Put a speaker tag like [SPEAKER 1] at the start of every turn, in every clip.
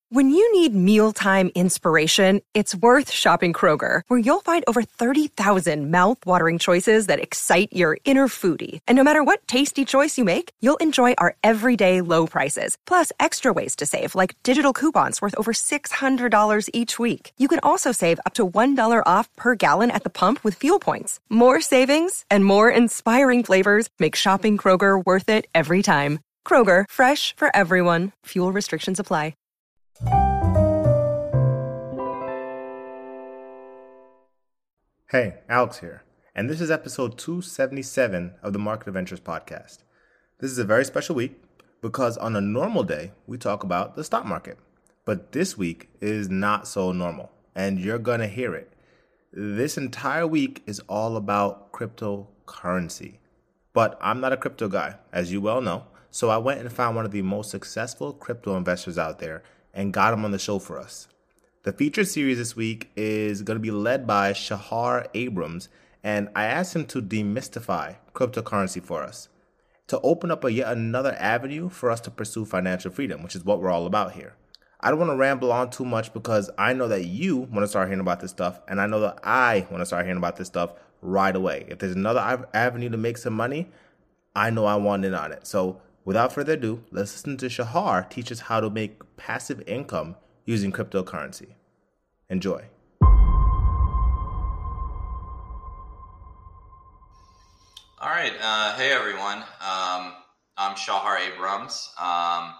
[SPEAKER 1] When you need mealtime inspiration, it's worth shopping Kroger, where you'll find over 30,000 mouth-watering choices that excite your inner foodie. And no matter what tasty choice you make, you'll enjoy our everyday low prices, plus extra ways to save, like digital coupons worth over $600 each week. You can also save up to $1 off per gallon at the pump with fuel points. More savings and more inspiring flavors make shopping Kroger worth it every time. Kroger, fresh for everyone. Fuel restrictions apply.
[SPEAKER 2] Hey, Alex here, and this is episode 277 of the Market Adventures podcast. This is a very special week because on a normal day, we talk about the stock market. But this week is not so normal, and you're going to hear it. This entire week is all about cryptocurrency. But I'm not a crypto guy, as you well know, so I went and found one of the most successful crypto investors out there and got him on the show for us. The featured series this week is going to be led by Shahar Abrams, and I asked him to demystify cryptocurrency for us, to open up yet another avenue for us to pursue financial freedom, which is what we're all about here. I don't want to ramble on too much because I know that you want to start hearing about this stuff, and I know that I want to start hearing about this stuff right away. If there's another avenue to make some money, I know I want in on it. So without further ado, let's listen to Shahar teach us how to make passive income using cryptocurrency. Enjoy.
[SPEAKER 3] All right. Hey, everyone. I'm Shahar Abrams. I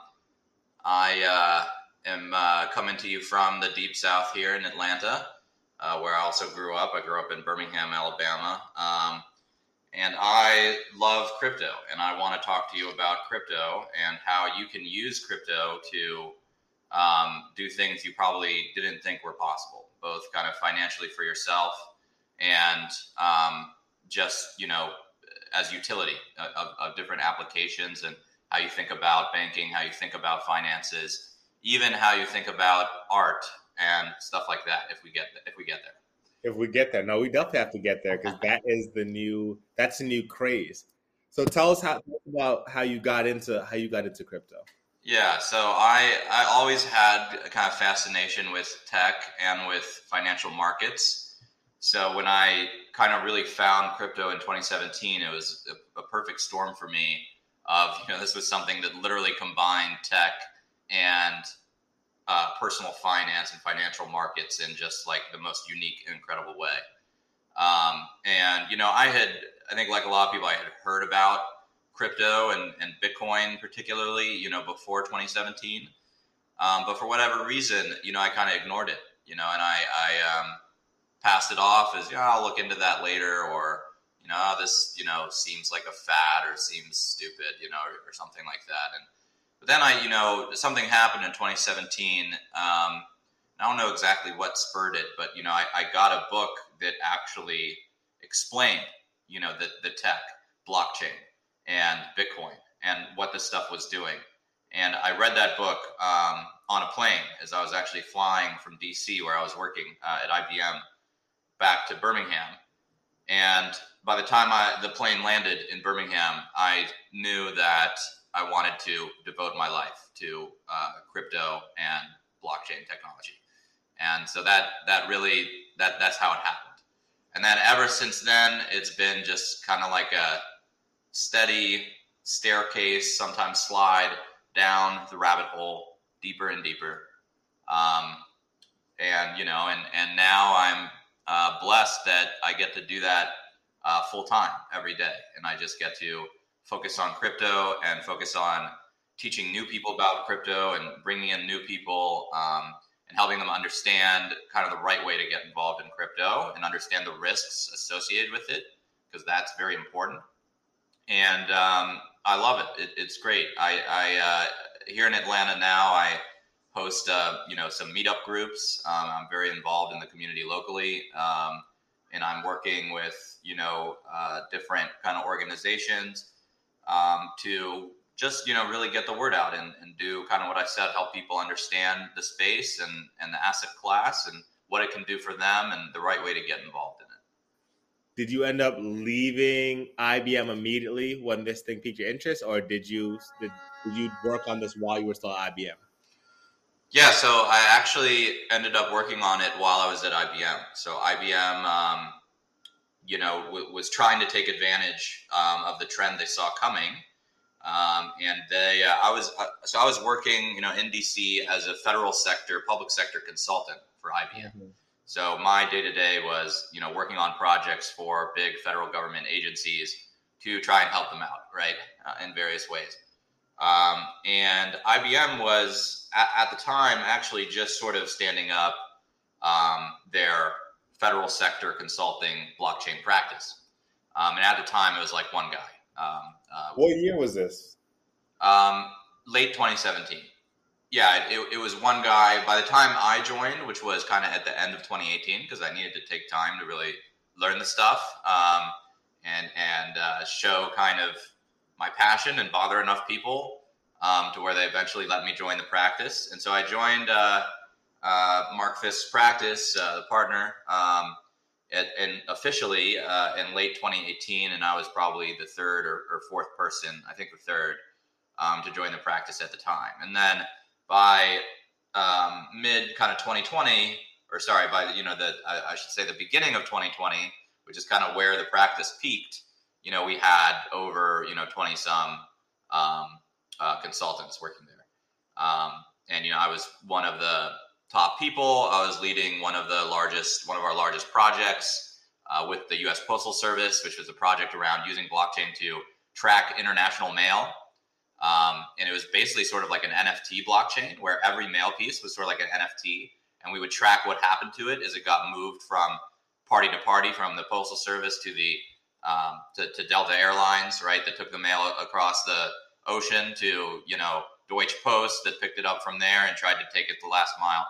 [SPEAKER 3] am coming to you from the Deep South here in Atlanta, where I also grew up. I grew up in Birmingham, Alabama. And I love crypto, and I want to talk to you about crypto and how you can use crypto to do things you probably didn't think were possible, both kind of financially for yourself and just, as utility of different applications, and how you think about banking, how you think about finances, even how you think about art and stuff like that. If we get there.
[SPEAKER 2] No, we definitely have to get there because that's the new craze. So tell us about how you got into crypto.
[SPEAKER 3] Yeah, so I always had a kind of fascination with tech and with financial markets. So when I kind of really found crypto in 2017, it was a perfect storm for me this was something that literally combined tech and personal finance and financial markets in just like the most unique and incredible way. I think like a lot of people, I had heard about crypto and Bitcoin particularly, before 2017. But for whatever reason, I kind of ignored it, and I passed it off as, I'll look into that later, or, this, seems like a fad or seems stupid, or something like that. But then something happened in 2017. I don't know exactly what spurred it, but, I got a book that actually explained, the tech, blockchain, and Bitcoin, and what this stuff was doing. And I read that book on a plane as I was actually flying from DC, where I was working at IBM, back to Birmingham. And by the time the plane landed in Birmingham, I knew that I wanted to devote my life to crypto and blockchain technology. And so that's how it happened. And then ever since then, it's been just kind of like a steady staircase, sometimes slide down the rabbit hole, deeper and deeper. And now I'm blessed that I get to do that full time every day. And I just get to focus on crypto and focus on teaching new people about crypto and bringing in new people and helping them understand kind of the right way to get involved in crypto and understand the risks associated with it, because that's very important. And I love it. It's great. I here in Atlanta now, I host some meetup groups. I'm very involved in the community locally, and I'm working with different kind of organizations to just really get the word out and do kind of what I said, help people understand the space and the asset class and what it can do for them and the right way to get involved in it.
[SPEAKER 2] Did you end up leaving IBM immediately when this thing piqued your interest, or did you work on this while you were still at IBM?
[SPEAKER 3] Yeah, so I actually ended up working on it while I was at IBM. So IBM, was trying to take advantage of the trend they saw coming. And I was working, in DC as a public sector consultant for IBM.
[SPEAKER 2] Mm-hmm.
[SPEAKER 3] So my day to day was, working on projects for big federal government agencies to try and help them out, right, in various ways. And IBM was at the time actually just sort of standing up their federal sector consulting blockchain practice. And at the time, it was like one guy.
[SPEAKER 2] What year was this?
[SPEAKER 3] Late 2017. Yeah, it was one guy. By the time I joined, which was kind of at the end of 2018, because I needed to take time to really learn the stuff and show kind of my passion and bother enough people to where they eventually let me join the practice. And so I joined Mark Fisk's practice, the partner, and officially in late 2018, and I was probably the third or fourth person, I think the third, to join the practice at the time. And then by mid kind of 2020, or sorry, by I should say the beginning of 2020, which is kind of where the practice peaked. We had over 20 some consultants working there, and I was one of the top people. I was leading one of our largest projects with the U.S. Postal Service, which was a project around using blockchain to track international mail. And it was basically sort of like an NFT blockchain where every mail piece was sort of like an NFT, and we would track what happened to it as it got moved from party to party, from the Postal Service to the to Delta Airlines, right, that took the mail across the ocean, to Deutsche Post that picked it up from there and tried to take it the last mile.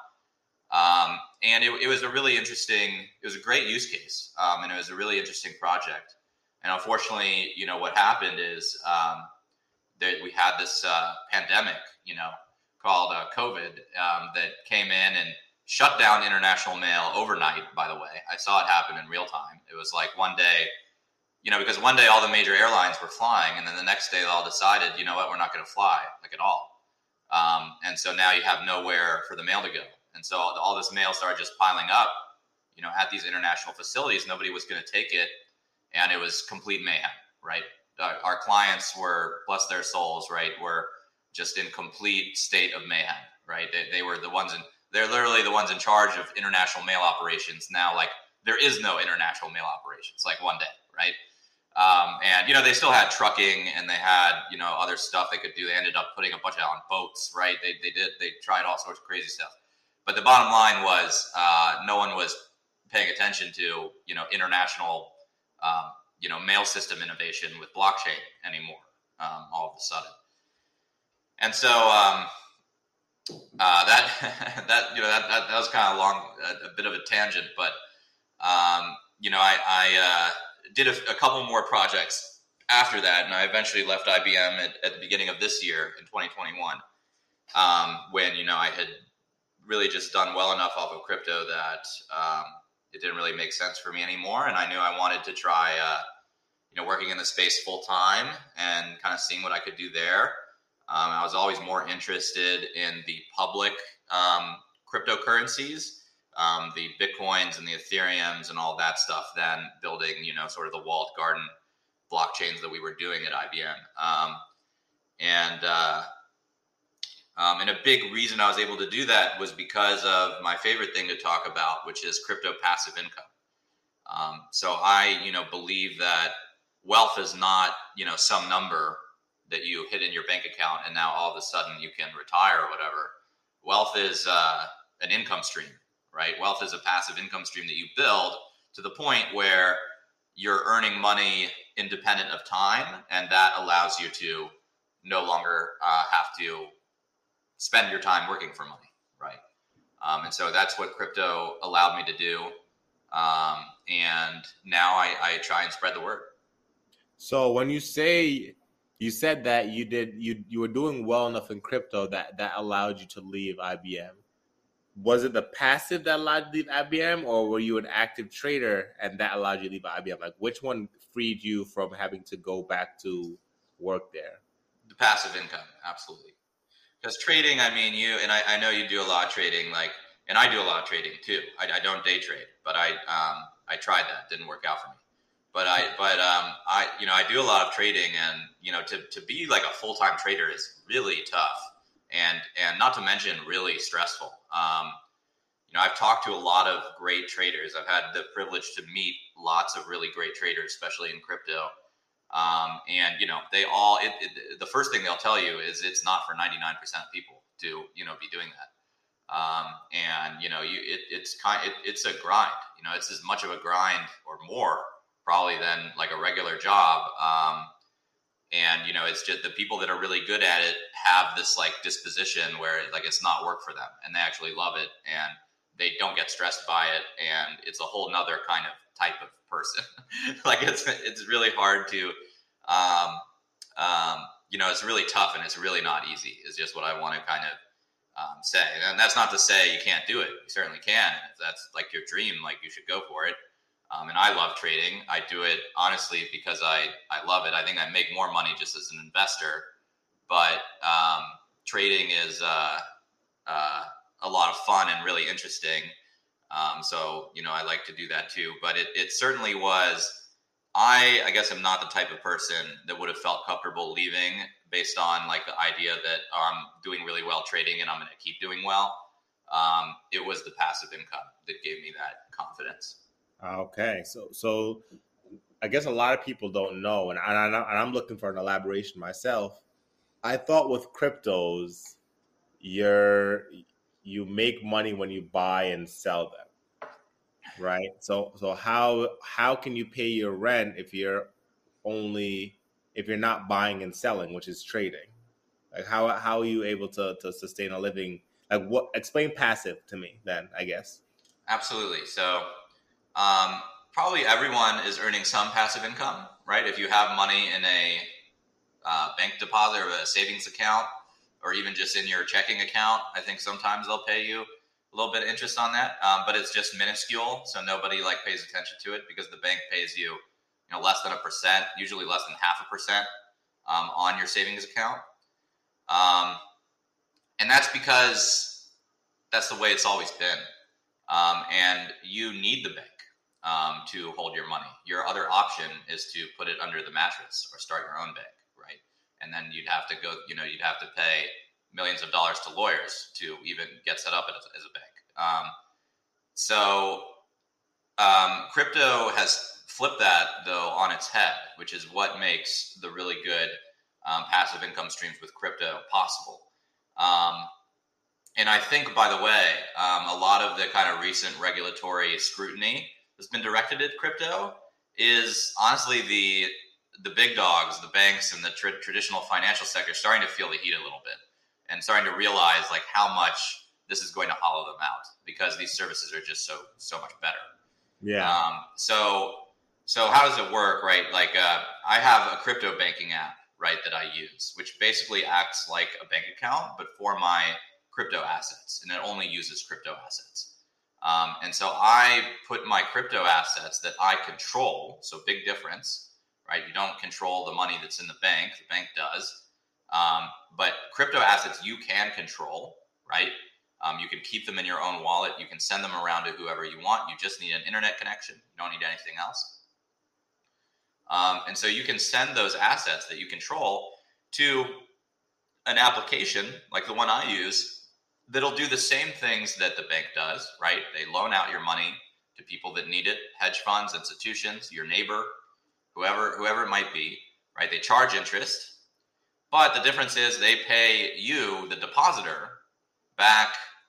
[SPEAKER 3] And it was a really interesting, it was a great use case, and it was a really interesting project. And unfortunately, what happened is that we had this pandemic, called COVID, that came in and shut down international mail overnight, by the way. I saw it happen in real time. It was like one day, because one day all the major airlines were flying, and then the next day they all decided, we're not going to fly, like, at all. And so now you have nowhere for the mail to go. And so all this mail started just piling up, at these international facilities. Nobody was going to take it, and it was complete mayhem, right? Our clients were, bless their souls, right, were just in complete state of mayhem, right? They were the ones they're literally the ones in charge of international mail operations now. Like, there is no international mail operations, like, one day, right? And they still had trucking, and they had other stuff they could do. They ended up putting a bunch of it on boats, right? They tried all sorts of crazy stuff. But the bottom line was no one was paying attention to international mail system innovation with blockchain anymore, all of a sudden. And so that was kind of long, a bit of a tangent, but I did a couple more projects after that, and I eventually left IBM at the beginning of this year in 2021, when I had really just done well enough off of crypto that it didn't really make sense for me anymore, and I knew I wanted to try working in the space full time and kind of seeing what I could do there. I was always more interested in the public cryptocurrencies, the Bitcoins and the Ethereums and all that stuff, than building, sort of the walled garden blockchains that we were doing at IBM. And a big reason I was able to do that was because of my favorite thing to talk about, which is crypto passive income. So I, believe that wealth is not, some number that you hit in your bank account and now all of a sudden you can retire or whatever. Wealth is an income stream, right? Wealth is a passive income stream that you build to the point where you're earning money independent of time, and that allows you to no longer have to spend your time working for money, right? And so that's what crypto allowed me to do. And now I try and spread the word.
[SPEAKER 2] So when you said that you were doing well enough in crypto that allowed you to leave IBM. Was it the passive that allowed you to leave IBM, or were you an active trader and that allowed you to leave IBM? Like, which one freed you from having to go back to work there?
[SPEAKER 3] The passive income, absolutely. Because trading, I mean, I know you do a lot of trading, and I do a lot of trading too. I don't day trade, but I tried that, didn't work out for me. But I do a lot of trading, and to be like a full time trader is really tough, and not to mention really stressful. I've talked to a lot of great traders. I've had the privilege to meet lots of really great traders, especially in crypto. And they all, the first thing they'll tell you is it's not for 99% of people to, be doing that. It's a grind, it's as much of a grind or more probably than like a regular job. It's just the people that are really good at it have this like disposition where like it's not work for them and they actually love it and they don't get stressed by it. And it's a whole nother kind of type of person. Like it's really hard to, it's really tough and it's really not easy is just what I want to kind of say. And that's not to say you can't do it. You certainly can. And if that's like your dream, like you should go for it. And I love trading. I do it honestly because I love it. I think I make more money just as an investor, but trading is a lot of fun and really interesting. So I like to do that too. But it certainly was. I guess I'm not the type of person that would have felt comfortable leaving based on like the idea that I'm doing really well trading and I'm going to keep doing well. It was the passive income that gave me that confidence.
[SPEAKER 2] Okay, so I guess a lot of people don't know, and I'm looking for an elaboration myself. I thought with cryptos, you make money when you buy and sell them, right? So how can you pay your rent if you're not buying and selling, which is trading? Like how are you able to sustain a living? Like explain passive to me then, I guess.
[SPEAKER 3] Absolutely. So probably everyone is earning some passive income, right? If you have money in a bank deposit or a savings account, or even just in your checking account, I think sometimes they'll pay you a little bit of interest on that, but it's just minuscule, so nobody like pays attention to it because the bank pays you, less than 1%, usually less than 0.5% on your savings account, and that's because that's the way it's always been, and you need the bank to hold your money. Your other option is to put it under the mattress or start your own bank, right? And then you'd have to go, you'd have to pay millions of dollars to lawyers to even get set up as a bank. Crypto has flipped that though on its head, which is what makes the really good passive income streams with crypto possible. And I think, by the way, a lot of the kind of recent regulatory scrutiny that's been directed at crypto is honestly the big dogs, the banks and the traditional financial sector starting to feel the heat a little bit and starting to realize like how much this is going to hollow them out because these services are just so much better.
[SPEAKER 2] Yeah.
[SPEAKER 3] So how does it work, right? Like I have a crypto banking app, right, that I use, which basically acts like a bank account, but for my crypto assets, and it only uses crypto assets. And so I put my crypto assets that I control, so big difference, right? You don't control the money that's in the bank does. But crypto assets you can control, right? You can keep them in your own wallet. You can send them around to whoever you want. You just need an internet connection. You don't need anything else. And so you can send those assets that you control to an application like the one I use that'll do the same things that the bank does, right? They loan out your money to people that need it, hedge funds, institutions, your neighbor, whoever it might be, right? They charge interest, but the difference is they pay you, the depositor, back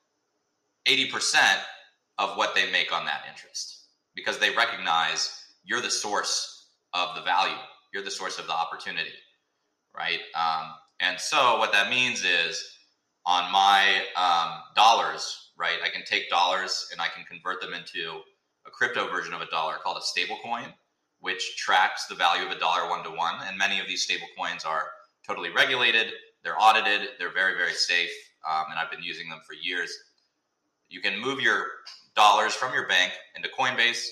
[SPEAKER 3] 80% of what they make on that interest because they recognize you're the source of the value. You're the source of the opportunity, right? And so what that means is on my dollars, right, I can take dollars and I can convert them into a crypto version of a dollar called a stable coin, which tracks the value of a dollar one-to-one. And many of these stable coins are totally regulated. They're audited. They're very, very safe. And I've been using them for years. You can move your dollars from your bank into Coinbase,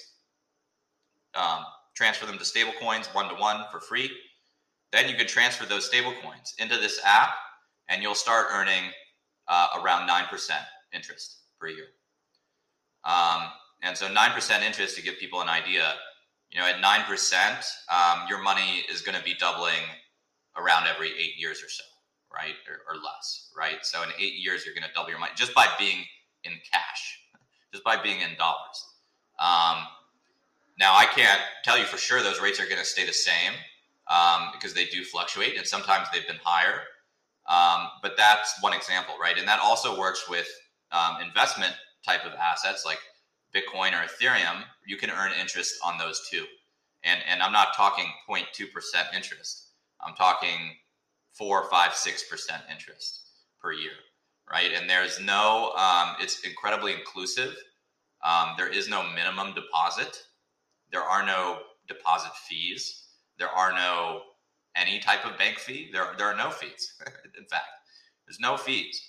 [SPEAKER 3] transfer them to stable coins one-to-one for free. Then you can transfer those stable coins into this app, and you'll start earning around 9% interest per year. And so 9% interest, to give people an idea, at 9%, your money is going to be doubling around every 8 years or so, right? Or less, right? So in 8 years, you're going to double your money just by being in cash, just by being in dollars. Now, I can't tell you for sure those rates are going to stay the same because they do fluctuate, and sometimes they've been higher. But that's one example, right? And that also works with investment type of assets like Bitcoin or Ethereum. You can earn interest on those too. And I'm not talking 0.2% interest. I'm talking 4, 5, 6% interest per year, right? And there's no, it's incredibly inclusive. There is no minimum deposit. There are no deposit fees. There are no any type of bank fee. There are no fees. In fact, there's no fees.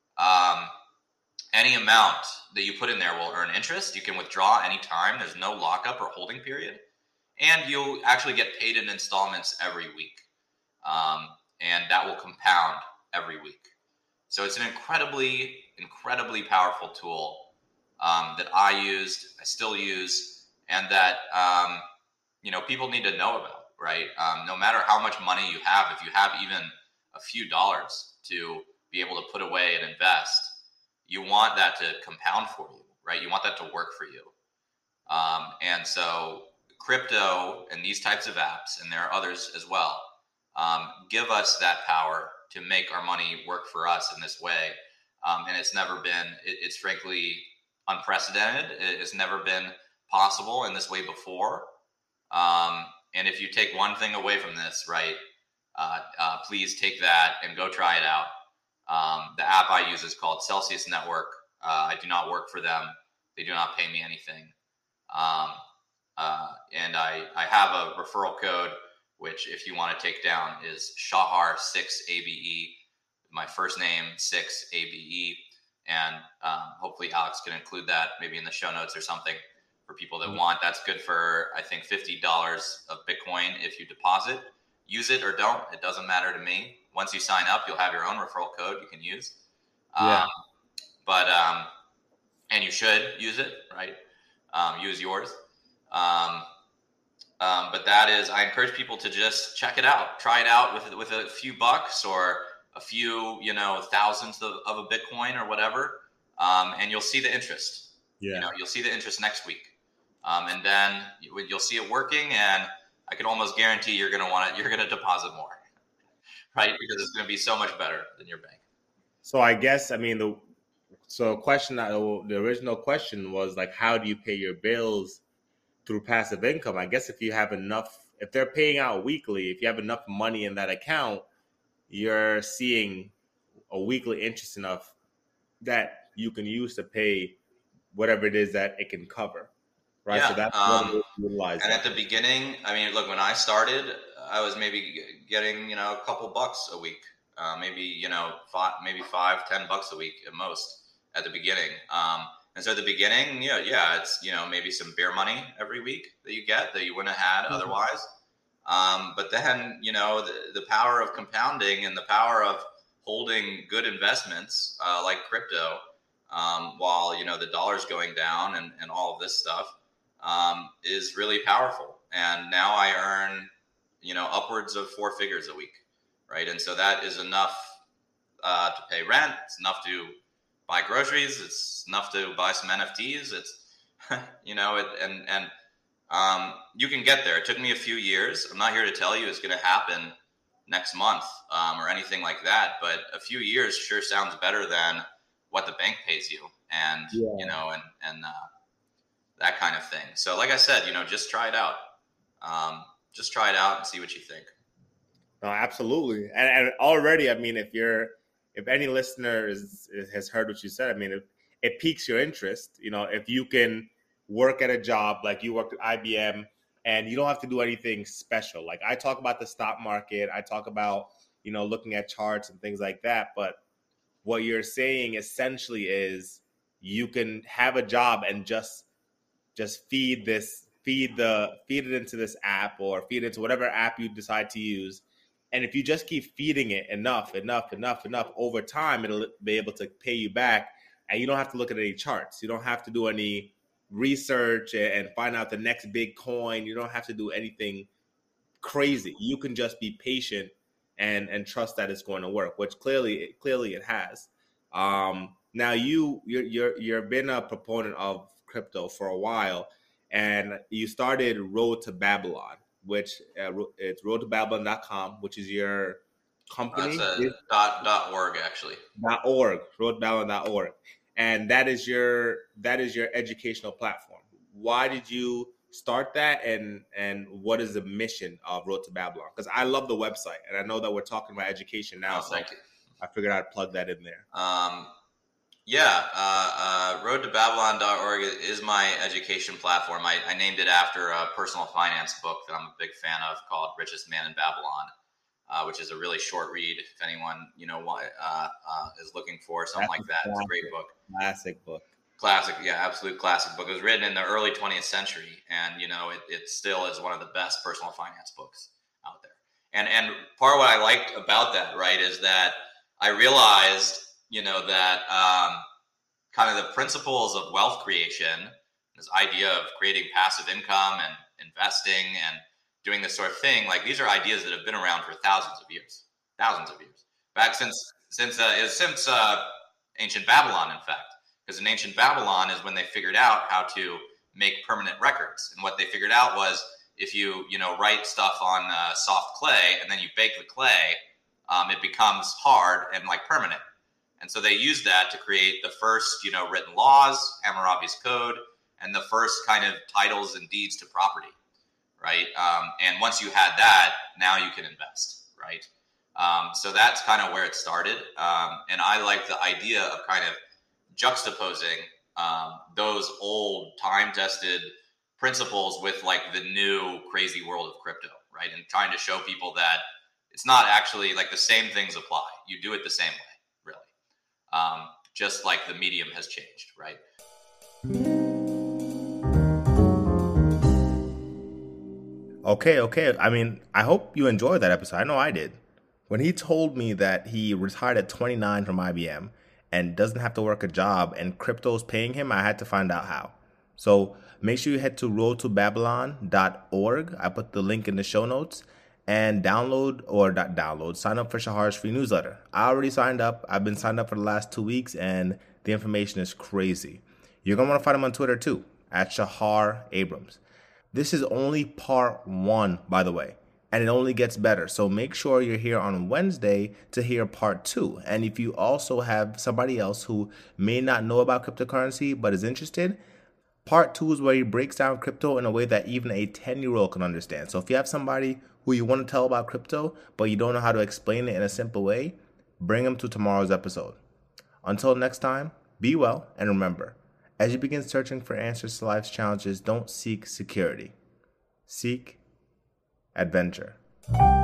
[SPEAKER 3] Any amount that you put in there will earn interest. You can withdraw anytime. There's no lockup or holding period. And you'll actually get paid in installments every week. And that will compound every week. So it's an incredibly, incredibly powerful tool that I used, I still use, and that people need to know about, right? No matter how much money you have, if you have even a few dollars to be able to put away and invest, you want that to compound for you, right? You want that to work for you. And so crypto and these types of apps, and there are others as well, give us that power to make our money work for us in this way. And it's never been, it's frankly unprecedented. It's never been possible in this way before. And if you take one thing away from this, right, please take that and go try it out. The app I use is called Celsius Network. I do not work for them. They do not pay me anything. And I have a referral code, which if you want to take down is Shahar6ABE, my first name, 6ABE. And hopefully Alex can include that maybe in the show notes or something for people that want. That's good for, I think, $50 of Bitcoin if you deposit. Use it or don't. It doesn't matter to me. Once you sign up, you'll have your own referral code you can use. And you should use it, right? Use yours. But that is, I encourage people to just check it out. Try it out with a few bucks or a few, thousands of a Bitcoin or whatever. And you'll see the interest. Yeah. You'll see the interest next week. And then you'll see it working, and I can almost guarantee you're going to deposit more, right? Because it's going to be so much better than your bank.
[SPEAKER 2] So I guess, the original question was like, how do you pay your bills through passive income? I guess if you have enough, if they're paying out weekly, if you have enough money in that account, you're seeing a weekly interest enough that you can use to pay whatever it is that it can cover. Right.
[SPEAKER 3] Yeah.
[SPEAKER 2] So that's what we utilize.
[SPEAKER 3] And at the beginning, look, when I started, I was maybe getting, a couple bucks a week, maybe $5, $10 a week at most at the beginning. And so at the beginning, it's, maybe some beer money every week that you get that you wouldn't have had otherwise. But then, the power of compounding and the power of holding good investments like crypto while, the dollar's going down and all of this stuff is really powerful. And now I earn, upwards of 4 figures a week, right? And so that is enough to pay rent. It's enough to buy groceries. It's enough to buy some NFTs. It's, you can get there. It took me a few years. I'm not here to tell you it's going to happen next month or anything like that, but a few years sure sounds better than what the bank pays you. And, that kind of thing. So like I said, just try it out. Just try it out and see what you think.
[SPEAKER 2] No, absolutely. And already, if any listener has heard what you said, it piques your interest. If you can work at a job like you worked at IBM and you don't have to do anything special. Like I talk about the stock market, I talk about, looking at charts and things like that. But what you're saying essentially is you can have a job and just feed it into this app or feed it into whatever app you decide to use. And if you just keep feeding it enough over time, it'll be able to pay you back. And you don't have to look at any charts. You don't have to do any research and find out the next big coin. You don't have to do anything crazy. You can just be patient and trust that it's going to work, which clearly it has. Now you've been a proponent of crypto for a while, and you started Road to Babylon, which it's roadtobabylon.com, which is your company.
[SPEAKER 3] That's .org actually.
[SPEAKER 2] .org, roadtobabylon.org, and that is your educational platform. Why did you start that, and what is the mission of Road to Babylon? Because I love the website, and I know that we're talking about education now, so I figured I'd plug that in there.
[SPEAKER 3] Roadtobabylon.org is my education platform. I named it after a personal finance book that I'm a big fan of called Richest Man in Babylon, which is a really short read. If anyone is looking for something like that, it's a great book.
[SPEAKER 2] Classic book.
[SPEAKER 3] Classic, yeah, absolute classic book. It was written in the early 20th century, and it still is one of the best personal finance books out there. And part of what I liked about that, right, is that I realized, that kind of the principles of wealth creation, this idea of creating passive income and investing and doing this sort of thing, like these are ideas that have been around for thousands of years, back since ancient Babylon, in fact. Because in ancient Babylon is when they figured out how to make permanent records. And what they figured out was if you write stuff on soft clay and then you bake the clay, it becomes hard and like permanent. And so they used that to create the first, written laws, Hammurabi's Code, and the first kind of titles and deeds to property, right? And once you had that, now you can invest, right? So that's kind of where it started. And I like the idea of kind of juxtaposing those old time-tested principles with like the new crazy world of crypto, right? And trying to show people that it's not actually like the same things apply. You do it the same way, really. Just like the medium has changed, right?
[SPEAKER 2] Okay. I mean, I hope you enjoyed that episode. I know I did. When he told me that he retired at 29 from IBM and doesn't have to work a job and crypto's paying him, I had to find out how. So make sure you head to roadtobabylon.org. I put the link in the show notes, and sign up for Shahar's free newsletter. I already signed up. I've been signed up for the last 2 weeks, and the information is crazy. You're going to want to find him on Twitter too, at Shahar Abrams. This is only part 1, by the way, and it only gets better. So make sure you're here on Wednesday to hear part 2. And if you also have somebody else who may not know about cryptocurrency but is interested, part 2 is where he breaks down crypto in a way that even a 10-year-old can understand. So if you have somebody who you want to tell about crypto, but you don't know how to explain it in a simple way, bring them to tomorrow's episode. Until next time, be well, and remember, as you begin searching for answers to life's challenges, don't seek security. Seek adventure.